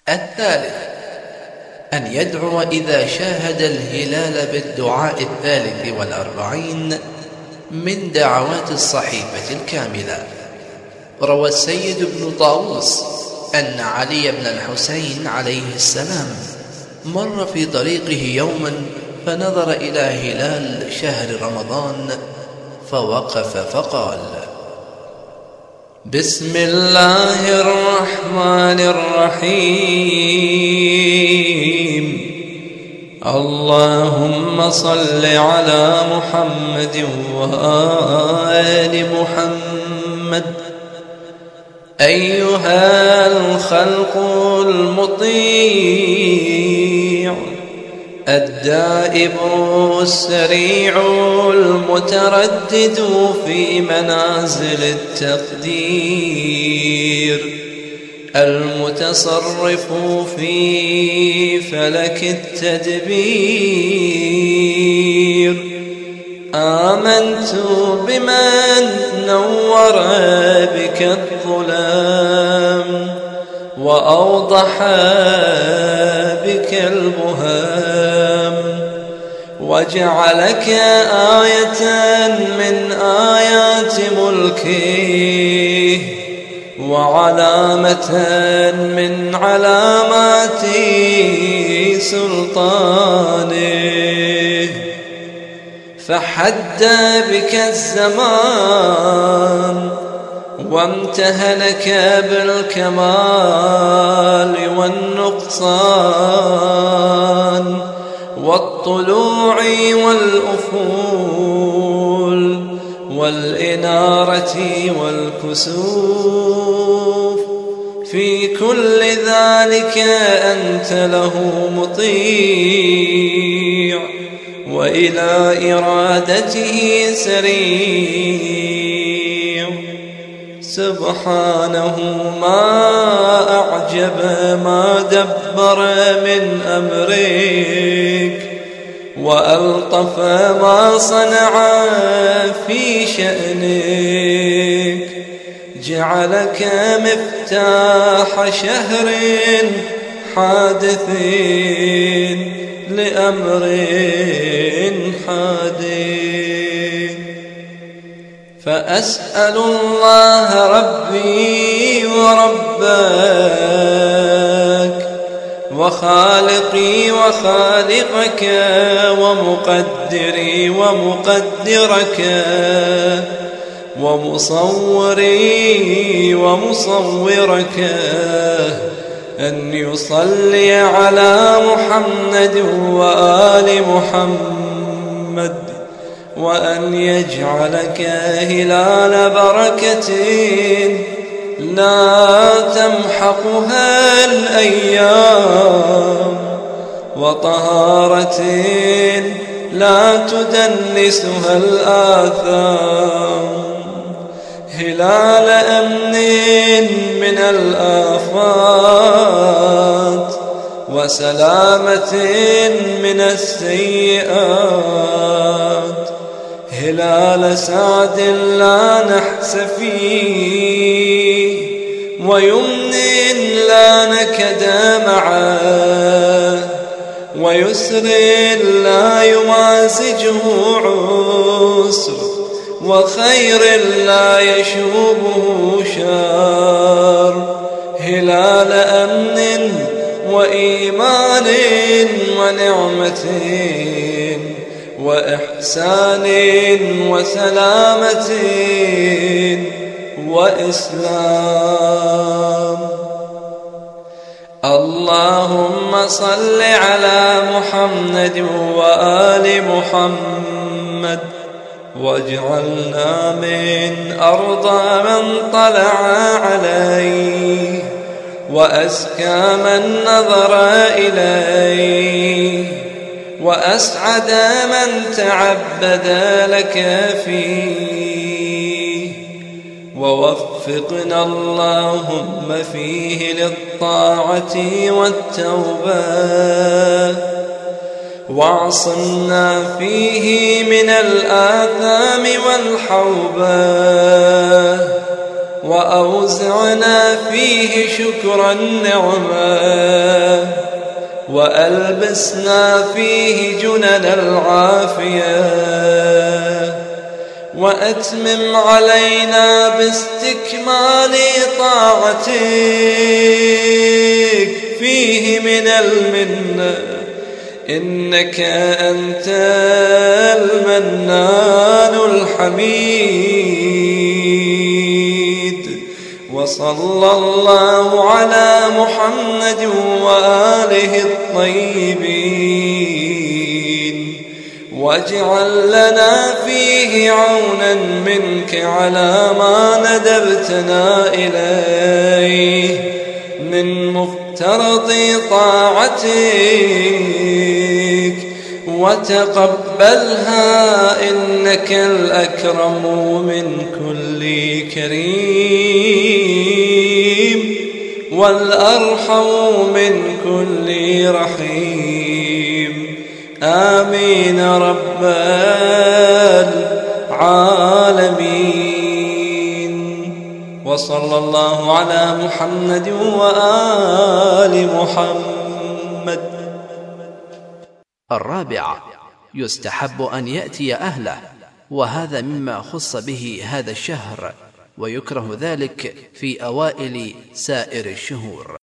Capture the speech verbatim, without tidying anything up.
الثالث أن يدعو إذا شاهد الهلال بالدعاء الثالث والأربعين من دعوات الصحيفة الكاملة. روى السيد بن طاووس أن علي بن الحسين عليه السلام مر في طريقه يوما فنظر إلى هلال شهر رمضان فوقف فقال: بسم الله الرحمن الرحيم. اللهم صل على محمد وآل محمد. أيها الخلق المطيع الدائب السريع المتردد في منازل التقدير المتصرف في فلك التدبير. آمنت بمن نور بك الظلام وأوضح بك البهام وجعلك آية من آيات ملكه وعلامة من علامات سلطانه. فحد بك الزمان وامتهنك بالكمال والنقصان والطلوع والأفول والإنارة والكسوف. في كل ذلك أنت له مطيع وإلى إرادته سريع. سبحانه ما أعجب ما دبر من أمرك وألطف ما صنع في شأنك. جعلك مفتاح شهر حادث لأمر حادث. فأسأل الله ربي وربك وخالقي وخالقك ومقدري ومقدرك ومصوري ومصورك أن يصلي على محمد وآل محمد وأن يجعلك هلال بركة لا تمحقها الأيام وطهارة لا تدنسها الآثام. هلال أمن من الآفات وسلامة من السيئات. هلال سعد لا نحس فيه ويمن لا نكد معه ويسر لا يمازجه عسر وخير لا يشوبه شر. هلال أمن وإيمان ونعمة وإحسان وسلامة وإسلام. اللهم صل على محمد وآل محمد واجعلنا من أرضى من طلع عليه وأزكى من نظر إليه وأسعد من تعبد لك فيه. ووفقنا اللهم فيه للطاعة والتوبة واعصمنا فيه من الآثام والحوبة وأوزعنا فيه شكر النعمة وألبسنا فيه جنن العافية وأتمم علينا باستكمال طاعتك فيه من المنة إنك أنت المنان الحميد. وصلى الله على محمد وآله الطيبين واجعل لنا فيه عونا منك على ما ندبتنا إليه من مفترض طاعتك وتقبلها إنك الأكرم من كل كريم والأرحم من كل رحيم. آمين رب العالمين. وصلى الله على محمد وآل محمد. الرابع: يستحب أن يأتي أهله، وهذا مما خص به هذا الشهر، ويكره ذلك في أوائل سائر الشهور.